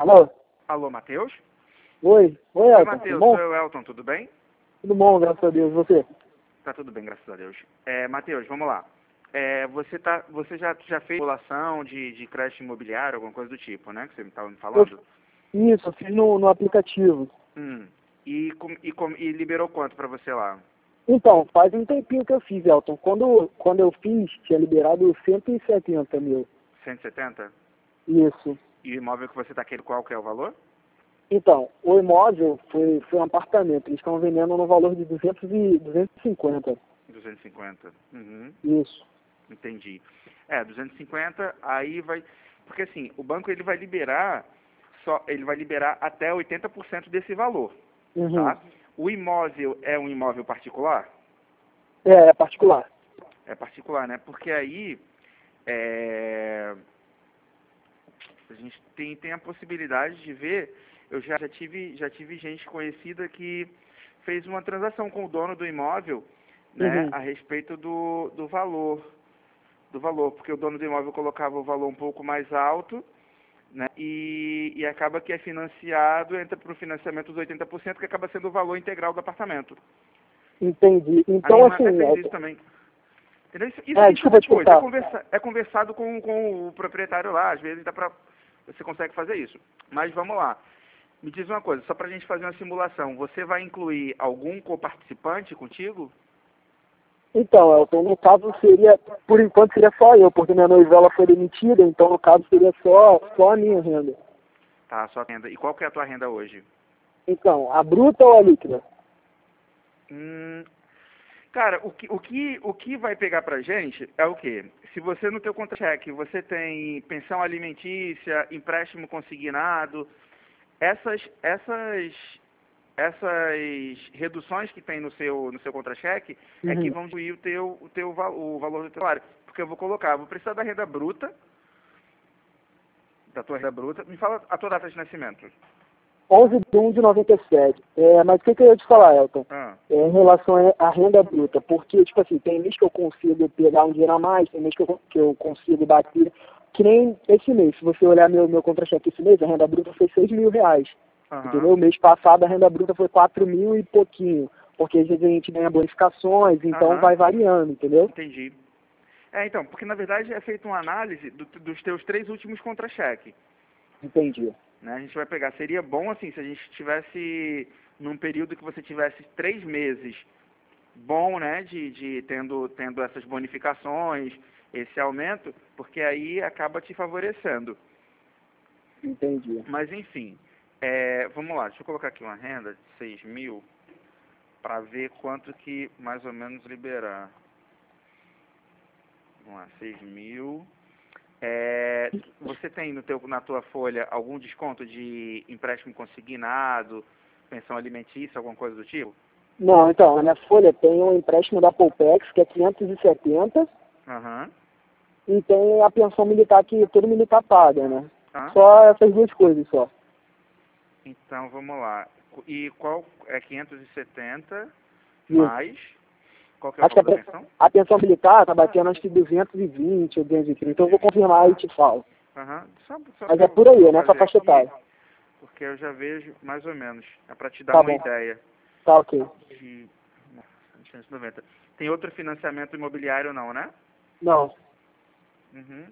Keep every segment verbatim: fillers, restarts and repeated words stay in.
Alô? Alô, Matheus? Oi, oi, Oi, Elton, tudo Matheus, bom? sou eu, Elton, tudo bem? Tudo bom, graças a Deus, você? Tá tudo bem, graças a Deus. É, Matheus, vamos lá. É, você, tá, você já, já fez simulação de, de crédito imobiliário, alguma coisa do tipo, né? Que você estava me Eu, falando? isso, eu fiz no, no aplicativo. Hum. E, com- e, com- e liberou quanto pra você lá? Então, faz um tempinho que eu fiz, Elton. Quando, quando eu fiz, tinha liberado cento e setenta mil. cento e setenta? Isso. E o imóvel que você tá querendo, qual que é o valor? Então, o imóvel foi, foi um apartamento. Eles estão vendendo no valor de duzentos e, duzentos e cinquenta. duzentos e cinquenta. Uhum. Isso. Entendi. É, duzentos e cinquenta, aí vai... Porque assim, o banco ele vai liberar, só, ele vai liberar até oitenta por cento desse valor, Uhum. tá? O imóvel é um imóvel particular? É, é particular. É particular, né? Porque aí é, a gente tem, tem a possibilidade de ver, eu já, já, tive, já tive gente conhecida que fez uma transação com o dono do imóvel, né, Uhum. a respeito do, do valor, do valor, porque o dono do imóvel colocava o valor um pouco mais alto, né, e, e acaba que é financiado, entra para o financiamento dos oitenta por cento, que acaba sendo o valor integral do apartamento. Entendi. A minha Então, irmã assim, até fez isso Elton... também. Entendeu? Isso, isso a É, gente faz desculpa te depois. É, cortar. conversa, é conversado com, com o proprietário lá. Às vezes dá pra, você consegue fazer isso. Mas vamos lá. Me diz uma coisa, só pra gente fazer uma simulação. Você vai incluir algum coparticipante contigo? Então, Elton, no caso seria, por enquanto seria só eu, porque minha noiva ela foi demitida, então no caso seria só, só a minha renda. Tá, só renda. E qual que é a tua renda hoje? Então, a bruta ou a líquida? Hum, cara, o que, o, que, o que vai pegar pra gente é o quê? Se você no teu contra-cheque, você tem pensão alimentícia, empréstimo consignado, essas, essas essas reduções que tem no seu, no seu contra-cheque é que Uhum. vão diminuir o teu, o teu val- o valor do teu salário. Porque eu vou colocar, vou precisar da renda bruta, da tua renda bruta. Me fala a tua data de nascimento. onze de um de noventa e sete. É, mas o que, que eu ia te falar, Elton? Ah, É, em relação à renda bruta, porque, tipo assim, tem mês que eu consigo pegar um dinheiro a mais, tem mês que eu, que eu consigo bater, que nem esse mês. Se você olhar meu, meu contra-cheque esse mês, a renda bruta foi seis mil reais. aham, Entendeu? Mês passado a renda bruta foi quatro mil e pouquinho, porque às vezes a gente ganha bonificações, então aham, vai variando, entendeu? entendi. É, então, porque na verdade é feita uma análise do- dos teus três últimos contra-cheque. Entendi. Né? A gente vai pegar, seria bom assim, se a gente tivesse num período que você tivesse três meses bom, né, de, de tendo, tendo essas bonificações, esse aumento, porque aí acaba te favorecendo. Entendi. Mas enfim, é, vamos lá, deixa eu colocar aqui uma renda de seis mil para ver quanto que mais ou menos liberar. Vamos lá, seis mil. É, você tem no teu, na tua folha algum desconto de empréstimo consignado, pensão alimentícia, alguma coisa do tipo? Não, então, a minha folha tem um empréstimo da Poupex, que é quinhentos e setenta, Aham. e tem a pensão militar que todo militar paga, né? Tá. Só essas duas coisas só. Então vamos lá. E qual é quinhentos e setenta Isso. mais? Qual que é o Acho que a, valor da pe- pensão? a pensão militar tá batendo acho que duzentos e vinte ou duzentos e trinta, então eu vou confirmar e te falo. Aham. Só, só Mas pra é eu por aí, é nessa fazer faixa aqui, etária. porque eu já vejo mais ou menos. É para te dar Tá uma bom, ideia. tá ok. De novecentos e noventa. Tem outro financiamento imobiliário não, né? Não. Uhum.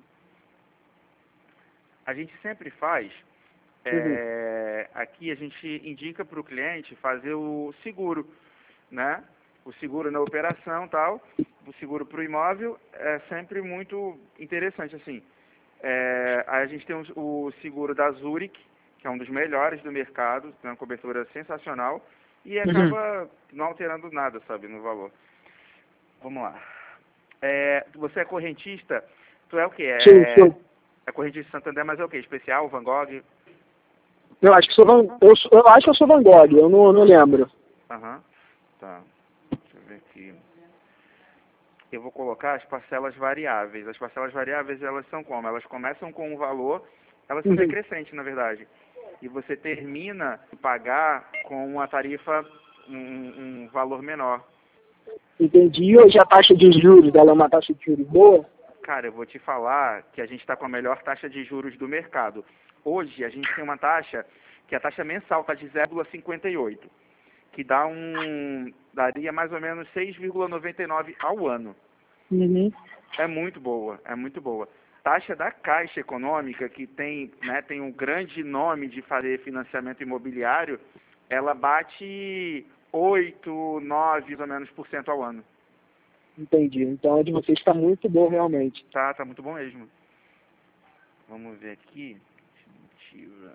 A gente sempre faz, Uhum. é, aqui a gente indica para o cliente fazer o seguro, né? O seguro na operação tal, o seguro para o imóvel é sempre muito interessante, assim. É, aí a gente tem o, o seguro da Zurich, que é um dos melhores do mercado, tem uma cobertura sensacional, e Uhum. acaba não alterando nada, sabe, no valor. Vamos lá. É, você é correntista, tu é o quê? Sim, É, sim. é correntista Santander, mas é o quê? Especial, Van Gogh? Eu acho que sou Van, eu, sou- eu acho que eu sou Van Gogh, eu não, não lembro. Aham, tá. Deixa eu ver aqui. Eu vou colocar as parcelas variáveis. As parcelas variáveis, elas são como? Elas começam com um valor, elas são Uhum. decrescentes, na verdade. E você termina de pagar com uma tarifa, um, um valor menor. Entendi. E hoje a taxa de juros dela é uma taxa de juros boa? Cara, eu vou te falar que a gente está com a melhor taxa de juros do mercado. Hoje a gente tem uma taxa, que a taxa mensal está de zero vírgula cinquenta e oito, que dá um, daria mais ou menos seis vírgula noventa e nove ao ano. Uhum. É muito boa, é muito boa. Taxa da Caixa Econômica, que tem, né, tem um grande nome de fazer financiamento imobiliário, ela bate oito, nove mais ou menos por cento ao ano. Entendi. Então a de vocês está muito bom realmente. Tá, tá muito bom mesmo. Vamos ver aqui. Estimativa.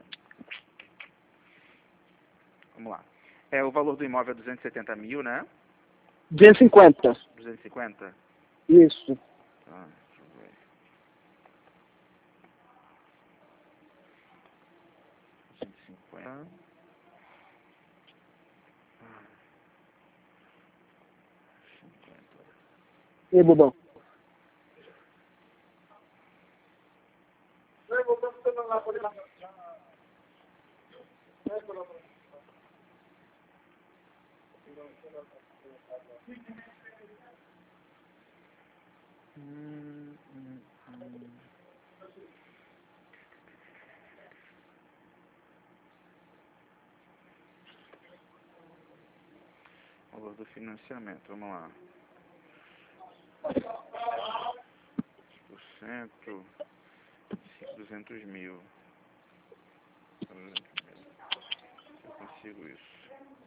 Vamos lá. É, o valor do imóvel é duzentos e setenta mil, né? duzentos e cinquenta. duzentos e cinquenta? Isso. Tá, deixa eu ver. duzentos e cinquenta. cinquenta. E aí, Bobão? Hum, hum, hum. Valor do financiamento, vamos lá. Por cento, duzentos mil. Eu consigo isso.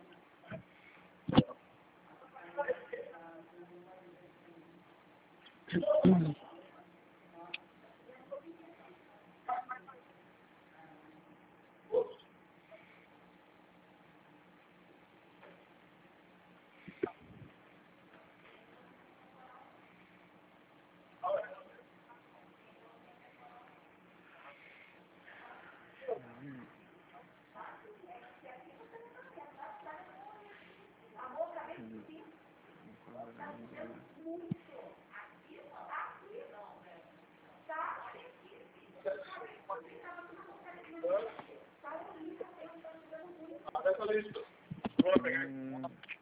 Hum.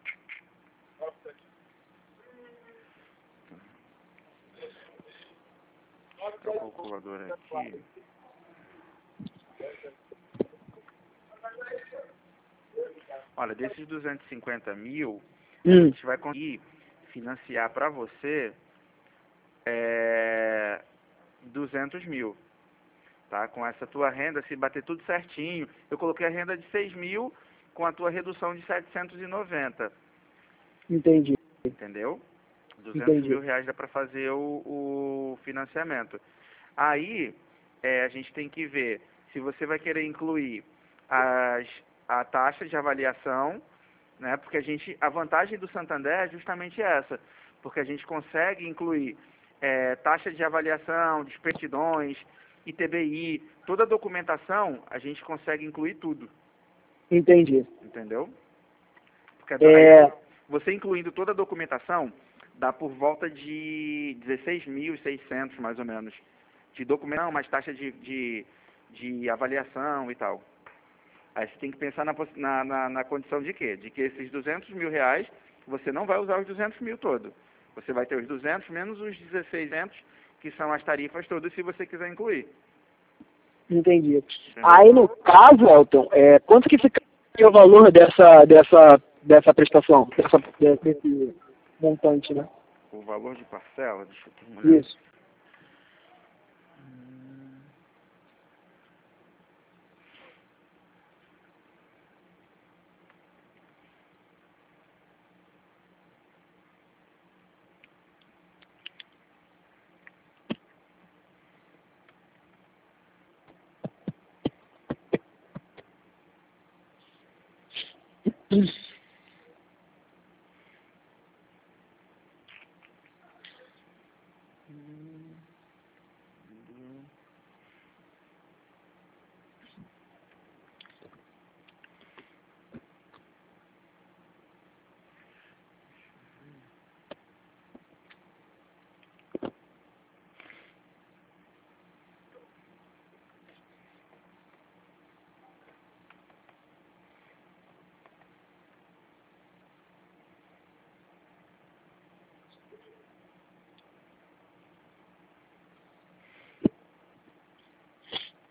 Tá a calculadora aqui. Olha, desses duzentos e cinquenta mil, a Hum. gente vai conseguir financiar para você é, duzentos mil. Tá? Com essa tua renda, se bater tudo certinho, eu coloquei a renda de seis mil com a tua redução de setecentos e noventa. Entendi. Entendeu? duzentos Entendi. mil reais dá para fazer o, o financiamento. Aí, é, a gente tem que ver se você vai querer incluir as, a taxa de avaliação, né? Porque a gente, a vantagem do Santander é justamente essa, porque a gente consegue incluir é, taxa de avaliação, despetidões, I T B I, toda a documentação, a gente consegue incluir tudo, Entendi. entendeu? Porque É, aí, você incluindo toda a documentação, dá por volta de dezesseis mil e seiscentos, mais ou menos, de documentação, mais taxa de, de, de avaliação e tal. Aí você tem que pensar na, poss- na, na, na condição de quê? De que esses duzentos mil reais, você não vai usar os duzentos mil todo. Você vai ter os duzentos menos os mezesseiscentos, que são as tarifas todas, se você quiser incluir. entendi. Entendeu? Aí, no caso, Elton, é, quanto que fica o valor dessa, dessa, dessa prestação, dessa, desse montante, né? O valor de parcela, deixa eu ter uma olhada. Isso.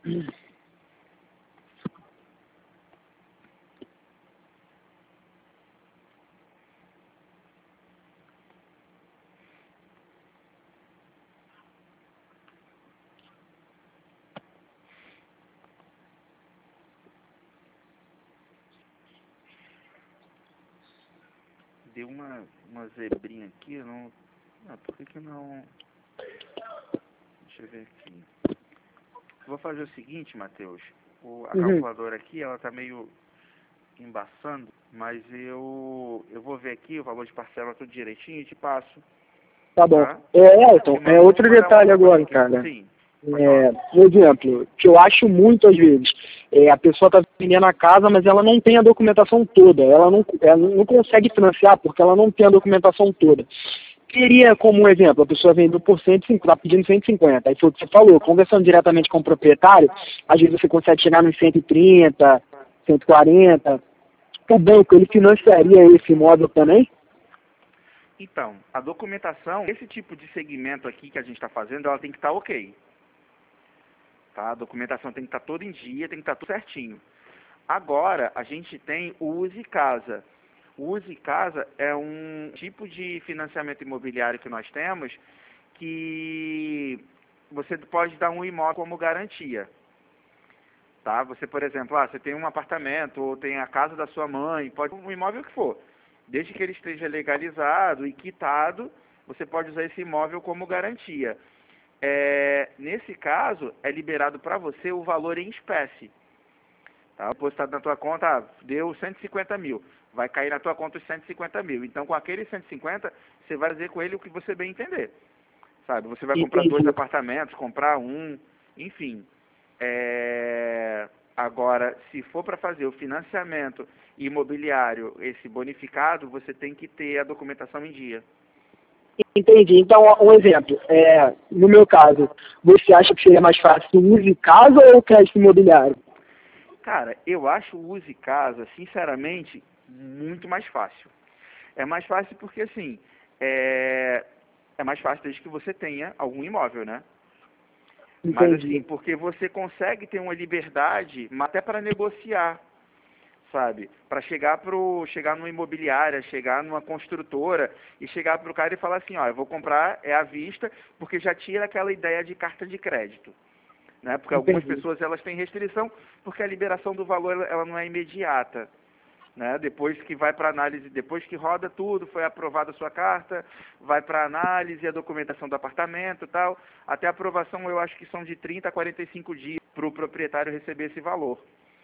Deu uma, uma zebrinha aqui, eu não... Ah, por que que não... Deixa eu ver aqui. Vou fazer o seguinte, Matheus. O, a Uhum. calculadora aqui, ela tá meio embaçando, mas eu, eu vou ver aqui o valor de parcela tudo direitinho e te passo. Tá bom. Tá? É, Elton, Te é mando- outro vou mandar detalhe uma agora, aqui. cara. Sim. Pode É, falar. por exemplo, que eu acho muito às vezes, é, a pessoa está vendendo a casa, mas ela não tem a documentação toda, ela não, ela não consegue financiar porque ela não tem a documentação toda. Teria como um exemplo, a pessoa vendeu por cento e cinquenta, está pedindo cento e cinquenta, aí foi o que você falou, conversando diretamente com o proprietário, às vezes você consegue chegar nos cento e trinta, cento e quarenta, o banco, ele financiaria esse imóvel também? Então, a documentação, esse tipo de segmento aqui que a gente está fazendo, ela tem que estar ok. Tá? A documentação tem que estar toda em dia, tem que estar tudo certinho. Agora, a gente tem o Use Casa. O Use Casa é um tipo de financiamento imobiliário que nós temos que você pode dar um imóvel como garantia. Tá? Você, por exemplo, ah, você tem um apartamento ou tem a casa da sua mãe, pode um imóvel que for. Desde que ele esteja legalizado e quitado, você pode usar esse imóvel como garantia. É, nesse caso, é liberado para você o valor em espécie. Tá? Depositado na tua conta, ah, deu cento e cinquenta mil. Vai cair na tua conta os cento e cinquenta mil. Então, com aqueles cento e cinquenta, você vai fazer com ele o que você bem entender. Sabe? Você vai comprar Entendi. dois apartamentos, comprar um, enfim. É... Agora, se for para fazer o financiamento imobiliário, esse bonificado, você tem que ter a documentação em dia. Entendi. Então, um exemplo, é, no meu caso, você acha que seria mais fácil o Use Casa ou o crédito imobiliário? Cara, eu acho o Use Casa, sinceramente, muito mais fácil. É mais fácil porque, assim, é, é mais fácil desde que você tenha algum imóvel, né? Mas, assim, Entendi. porque você consegue ter uma liberdade até para negociar, sabe? Para chegar pro, chegar numa imobiliária, chegar numa construtora e chegar pro cara e falar assim, ó, eu vou comprar é à vista, porque já tira aquela ideia de carta de crédito. Né? Porque algumas Entendi. pessoas elas têm restrição porque a liberação do valor ela, ela não é imediata, né? Depois que vai para análise, depois que roda tudo, foi aprovada a sua carta, vai para análise, a documentação do apartamento e tal, até a aprovação eu acho que são de trinta a quarenta e cinco dias para o proprietário receber esse valor.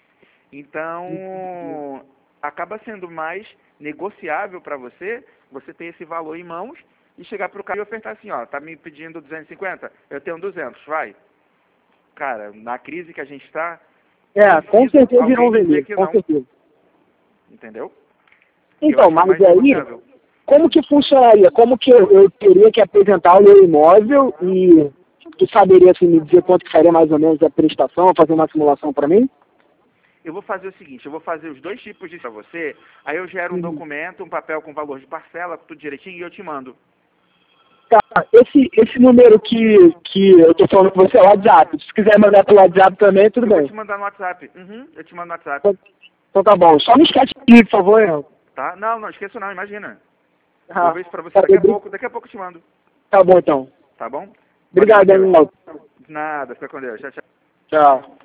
Então, acaba sendo mais negociável para você, você ter esse valor em mãos e chegar para o cara e ofertar assim, ó, tá me pedindo duzentos e cinquenta? Eu tenho duzentos, vai. Cara, na crise que a gente está, É, com certeza irão vender, com não. certeza. Entendeu? Então, Eu acho mas que é mais aí, negociável. como que funcionaria? Como que eu, eu teria que apresentar o meu imóvel e tu saberia assim, me dizer quanto que seria mais ou menos a prestação, fazer uma simulação para mim? Eu vou fazer o seguinte, eu vou fazer os dois tipos disso para você, aí eu gero um Uhum. documento, um papel com valor de parcela, tudo direitinho, e eu te mando. Tá, esse, esse número que, que eu tô falando com você é o WhatsApp. Se quiser mandar pelo WhatsApp também, tudo Eu bem. vou te mandar no WhatsApp. Uhum, eu te mando no WhatsApp. Então, então tá bom. Só me esquece aqui, por favor, eu. Tá? Não, não esqueço não, imagina. Ah, Vou ver isso pra você tá, daqui a bom. pouco, daqui a pouco eu te mando. Tá bom, então. Tá bom? Obrigado, Valeu, Matheus. Daniel. Nada, fica com Deus. Tchau, tchau. Tchau.